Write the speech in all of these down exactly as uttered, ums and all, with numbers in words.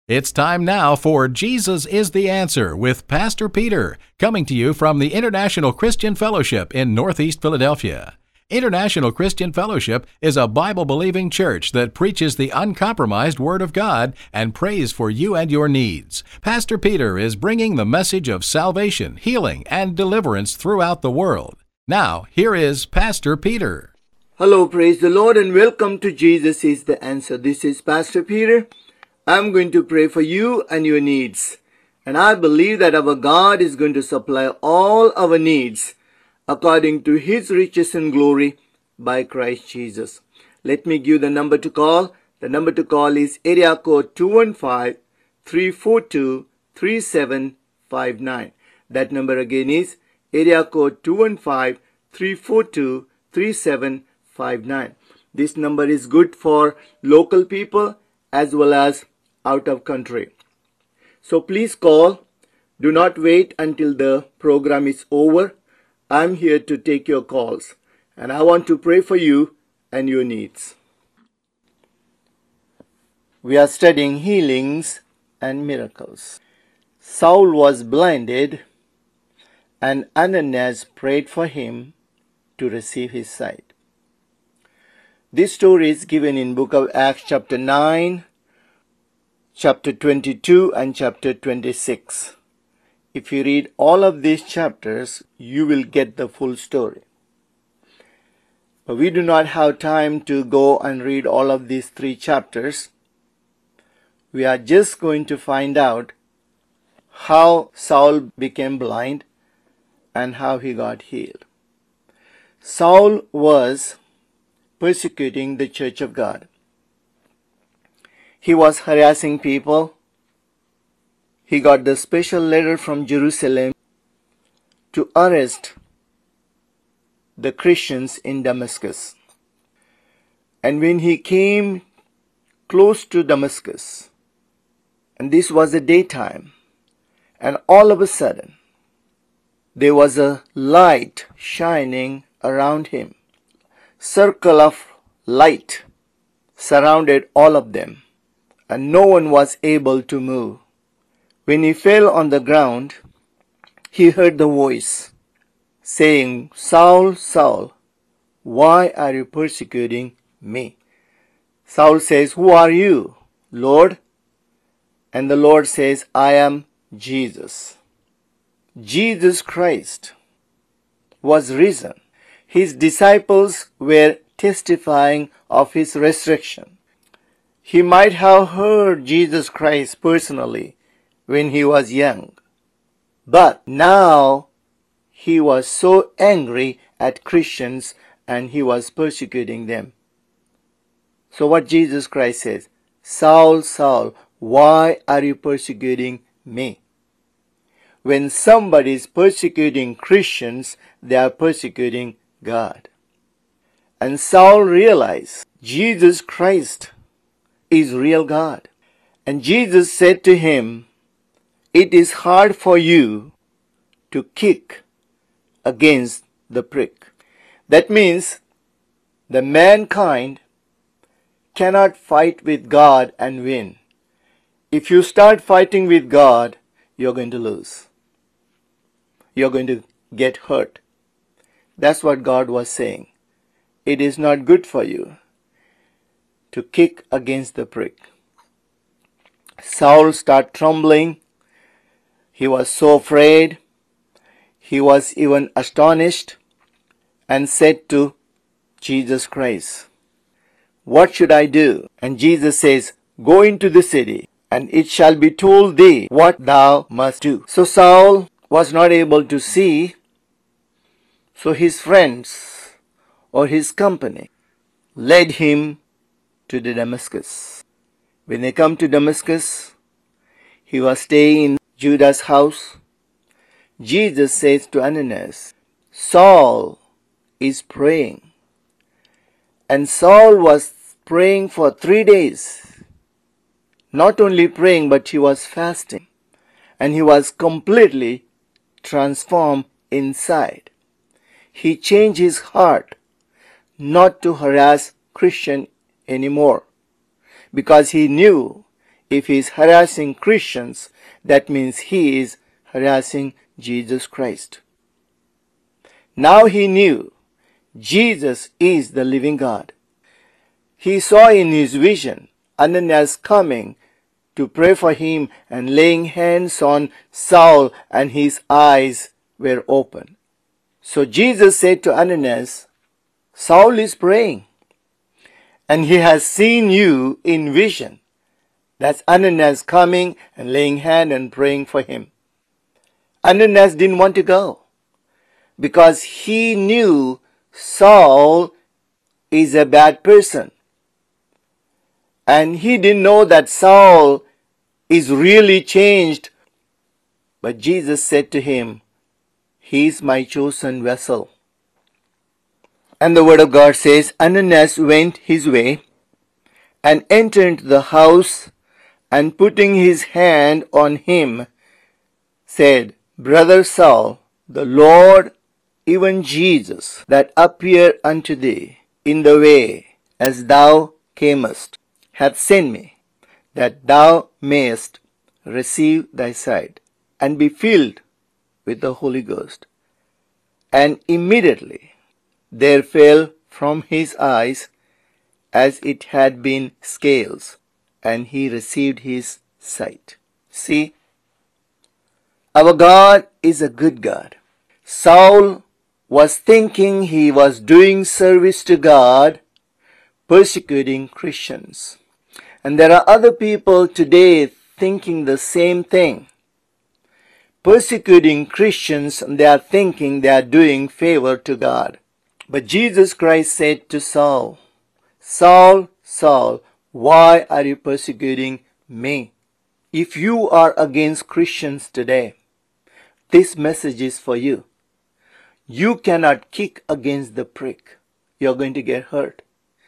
It's time now for Jesus is the Answer with Pastor Peter, coming to you from the International Christian Fellowship in Northeast Philadelphia. International Christian Fellowship is a Bible-believing church that preaches the uncompromised Word of God and prays for you and your needs. Pastor Peter is bringing the message of salvation, healing, and deliverance throughout the world. Now, here is Pastor Peter. Hello, praise the Lord, and welcome to Jesus is the Answer. This is Pastor Peter. I'm going to pray for you and your needs. And I believe that our God is going to supply all our needs according to His riches and glory by Christ Jesus. Let me give the number to call. The number to call is area code two one five, three four two, three seven five nine. That number again is area code two one five, three four two, three seven five nine. This number is good for local people as well as out of country. So please call. Do not wait until the program is over. I'm here to take your calls, and I want to pray for you and your needs. We are studying healings and miracles. Saul was blinded, and Ananias prayed for him to receive his sight. This story is given in book of Acts chapter nine, chapter twenty-two and chapter twenty-six. If you read all of these chapters, you will get the full story. But we do not have time to go and read all of these three chapters. We are just going to find out how Saul became blind and how he got healed. Saul was persecuting the church of God. He was harassing people. He got the special letter from Jerusalem to arrest the Christians in Damascus. And when he came close to Damascus, and this was the daytime, and all of a sudden, there was a light shining around him. Circle of light surrounded all of them, and no one was able to move. When he fell on the ground, he heard the voice saying, "Saul, Saul, why are you persecuting me?" Saul says, "Who are you, Lord?" And the Lord says, "I am Jesus." Jesus Christ was risen. His disciples were testifying of his resurrection. He might have heard Jesus Christ personally when he was young, but now he was so angry at Christians and he was persecuting them. So what Jesus Christ says, "Saul, Saul, why are you persecuting me?" When somebody is persecuting Christians, they are persecuting God. And Saul realized Jesus Christ is real God. And Jesus said to him, "It is hard for you to kick against the prick." That means the mankind cannot fight with God and win. If you start fighting with God, you're going to lose. You're going to get hurt. That's what God was saying. It is not good for you to kick against the prick. Saul started trembling. He was so afraid. He was even astonished and said to Jesus Christ, "What should I do?" And Jesus says, "Go into the city, and it shall be told thee what thou must do." So Saul was not able to see. So his friends or his company led him to the Damascus. When they come to Damascus, he was staying in Judas' house. Jesus says to Ananias, "Saul is praying." And Saul was praying for three days. Not only praying, but he was fasting. And he was completely transformed inside. He changed his heart not to harass Christian anymore, because he knew If he is harassing Christians, that means he is harassing Jesus Christ. Now he knew Jesus is the living God. He saw in his vision Ananias coming to pray for him and laying hands on Saul, and his eyes were open. So Jesus said to Ananias, Saul is praying, and he has seen you in vision. That's Ananias coming and laying hand and praying for him. Ananias didn't want to go because he knew Saul is a bad person. And he didn't know that Saul is really changed. But Jesus said to him, he is my chosen vessel. And the word of God says, Ananias went his way and entered into the house, and putting his hand on him, said, Brother Saul, the Lord, even Jesus, that appeared unto thee in the way as thou camest, hath sent me, that thou mayest receive thy sight, and be filled with the Holy Ghost. And immediately there fell from his eyes as it had been scales, and he received his sight. See, our God is a good God. Saul was thinking he was doing service to God, persecuting Christians. And there are other people today thinking the same thing. Persecuting Christians, they are thinking they are doing favor to God. But Jesus Christ said to Saul, Saul, Saul, why are you persecuting me? If you are against Christians today, this message is for you. You cannot kick against the prick. You're going to get hurt.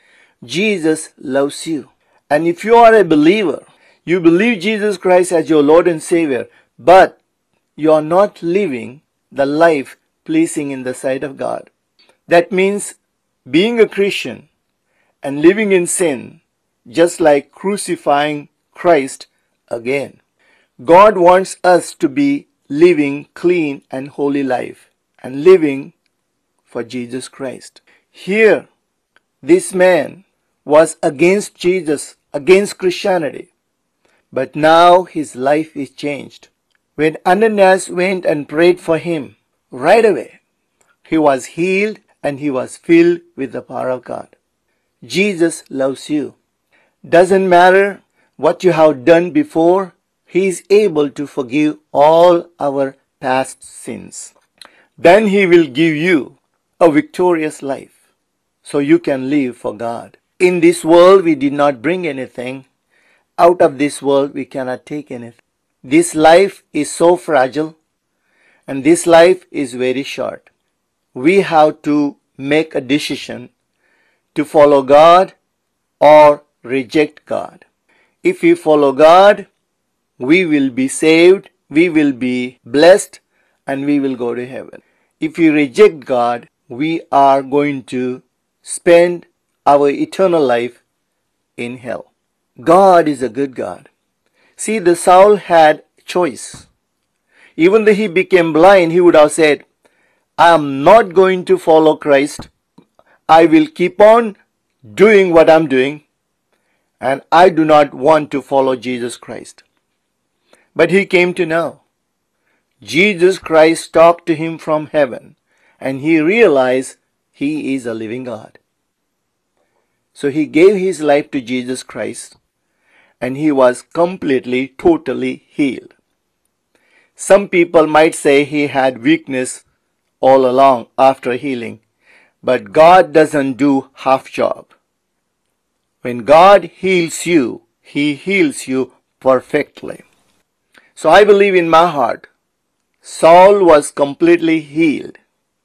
Jesus loves you. And if you are a believer, you believe Jesus Christ as your Lord and Savior, but you are not living the life pleasing in the sight of God. That means being a Christian and living in sin, just like crucifying Christ again. God wants us to be living clean and holy life and living for Jesus Christ. Here, this man was against Jesus, against Christianity, but now his life is changed. When Ananias went and prayed for him, right away, he was healed and he was filled with the power of God. Jesus loves you. Doesn't matter what you have done before, he is able to forgive all our past sins. Then he will give you a victorious life so you can live for God. In this world we did not bring anything. Out of this world we cannot take anything. This life is so fragile and this life is very short. We have to make a decision to follow God or reject God. If we follow God, we will be saved, we will be blessed, and we will go to heaven. If we reject God, we are going to spend our eternal life in hell. God is a good God. See, the Saul had choice. Even though he became blind, he would have said, I am not going to follow Christ. I will keep on doing what I'm doing, and I do not want to follow Jesus Christ. But he came to know. Jesus Christ talked to him from heaven, and he realized he is a living God. So he gave his life to Jesus Christ, and he was completely, totally healed. Some people might say he had weakness all along after healing, but God doesn't do half job. When God heals you, he heals you perfectly. So I believe in my heart, Saul was completely healed.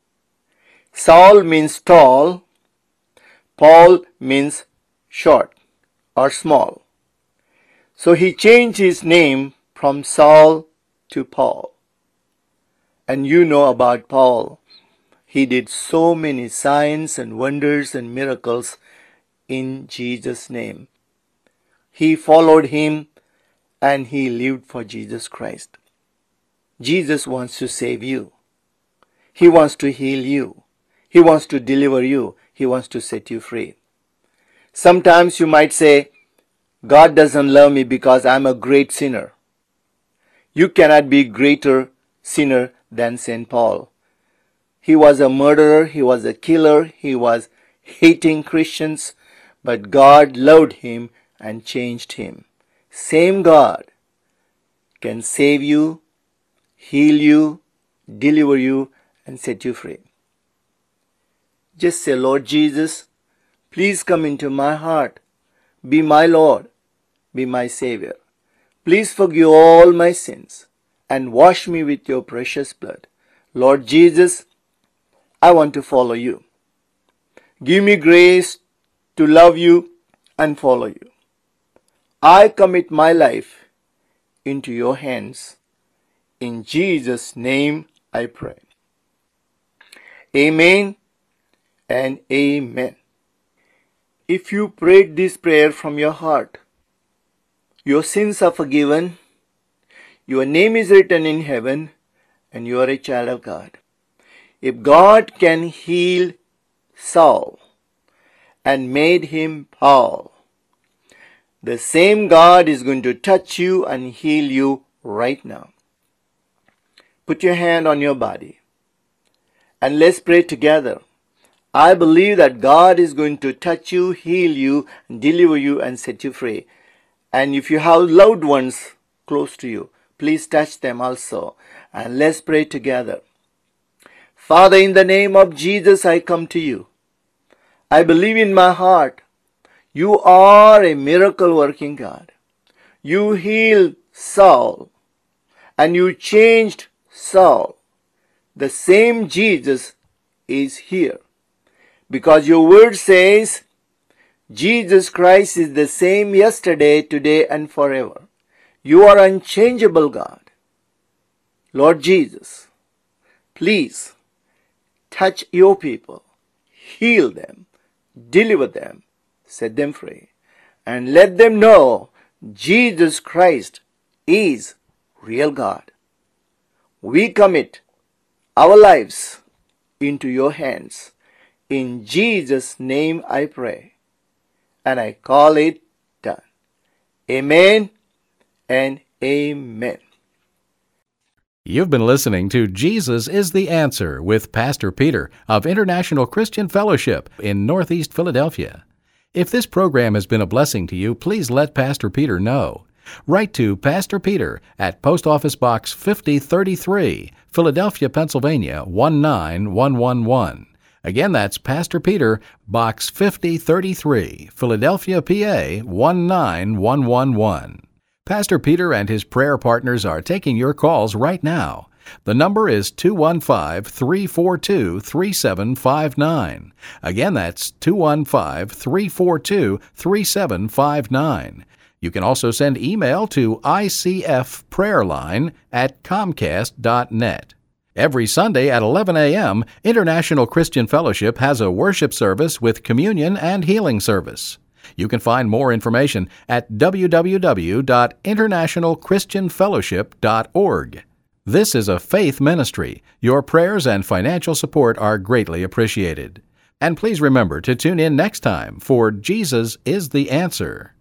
Saul means tall, Paul means short or small. So he changed his name from Saul to Paul. And you know about Paul. He did so many signs and wonders and miracles in Jesus' name. He followed him and he lived for Jesus Christ. Jesus wants to save you. He wants to heal you. He wants to deliver you. He wants to set you free. Sometimes you might say, God doesn't love me because I'm a great sinner. You cannot be greater sinner than Saint Paul. He was a murderer, he was a killer, he was hating Christians, but God loved him and changed him. Same God can save you, heal you, deliver you, and set you free. Just say, Lord Jesus, please come into my heart. Be my Lord. Be my Savior. Please forgive all my sins and wash me with your precious blood. Lord Jesus, I want to follow you. Give me grace to love you and follow you. I commit my life into your hands. In Jesus' name I pray. Amen and amen. If you prayed this prayer from your heart, your sins are forgiven, your name is written in heaven, and you are a child of God. If God can heal Saul and made him Paul, the same God is going to touch you and heal you right now. Put your hand on your body and let's pray together. I believe that God is going to touch you, heal you, deliver you, and set you free. And if you have loved ones close to you, please touch them also. And let's pray together. Father, in the name of Jesus, I come to you. I believe in my heart you are a miracle working God. You healed Saul and you changed Saul. The same Jesus is here. Because your word says, Jesus Christ is the same yesterday, today, and forever. You are unchangeable God. Lord Jesus, please touch your people, heal them, deliver them, set them free, and let them know Jesus Christ is real God. We commit our lives into your hands. In Jesus' name I pray, and I call it done. Amen and amen. You've been listening to Jesus is the Answer with Pastor Peter of International Christian Fellowship in Northeast Philadelphia. If this program has been a blessing to you, please let Pastor Peter know. Write to Pastor Peter at Post Office Box fifty thirty-three, Philadelphia, Pennsylvania one nine one one one. Again, that's Pastor Peter, Box fifty thirty-three, Philadelphia, P A one nine one one one. Pastor Peter and his prayer partners are taking your calls right now. The number is two one five, three four two, three seven five nine. Again, that's two one five, three four two, three seven five nine. You can also send email to I C F prayerline at comcast dot net. Every Sunday at eleven a.m., International Christian Fellowship has a worship service with communion and healing service. You can find more information at w w w dot international christian fellowship dot org. This is a faith ministry. Your prayers and financial support are greatly appreciated. And please remember to tune in next time for Jesus is the Answer.